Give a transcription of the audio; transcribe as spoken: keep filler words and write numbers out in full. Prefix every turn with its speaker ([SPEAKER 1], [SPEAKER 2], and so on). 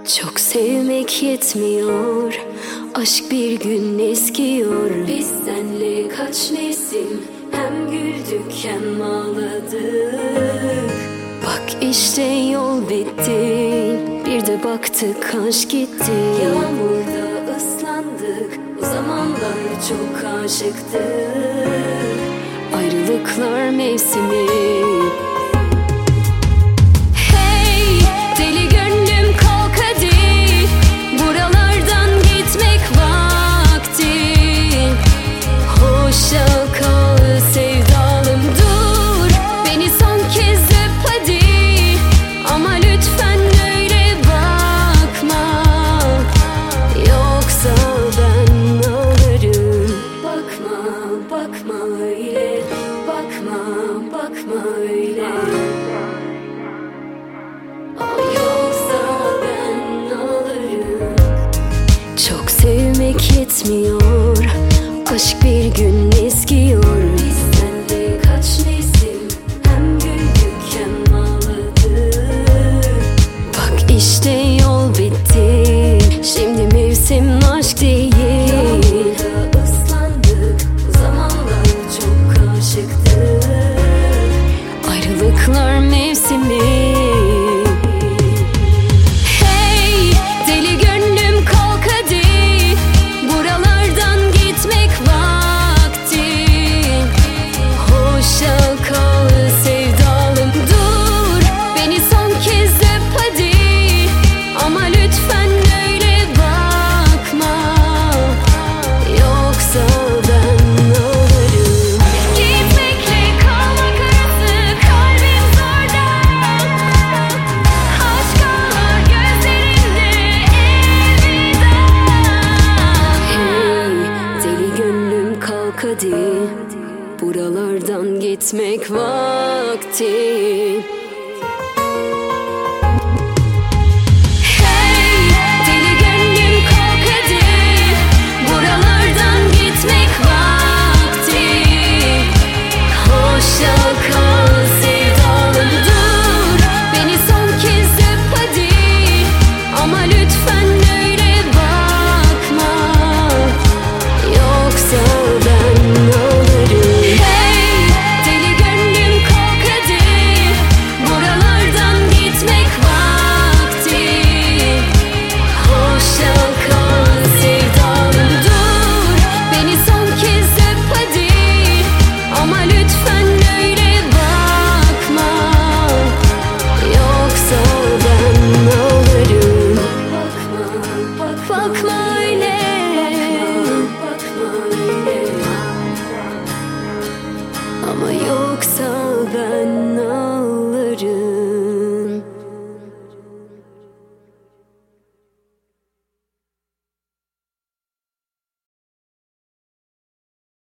[SPEAKER 1] Çok sevmek yetmiyor, aşk bir gün eskiyor. Biz senle kaç mevsim hem güldük hem ağladık. Bak işte yol bitti, bir de baktık aşk gitti. Yağmurda ıslandık, o zamanlar çok aşıktık. Ayrılıklar mevsimi. Bakma öyle, bakma, bakma öyle. Yoksa ben ağlarım. Çok sevmek yetmiyor, aşk bir gün eskiyor. Biz senle kaç mevsim hem güldük hem ağladık. Bak işte yol bitti, şimdi mevsim aşk değil. Ayrılıklar mevsimi. Hey deli gönlüm kalk hadi, buralardan gitmek vakti. Hoşça kal sevdalım, dur beni son kez öp hadi. Ama lütfen öyle bakma, yoksa ben ağlarım. Gitmekle kalmak arası kalbim zorda. Aşk ağlar gözlerinde elveda. Hey deli gönlüm kalk hadi, buralardan gitmek vakti. Bakma öyle, bakma öyle. Ama yoksa ben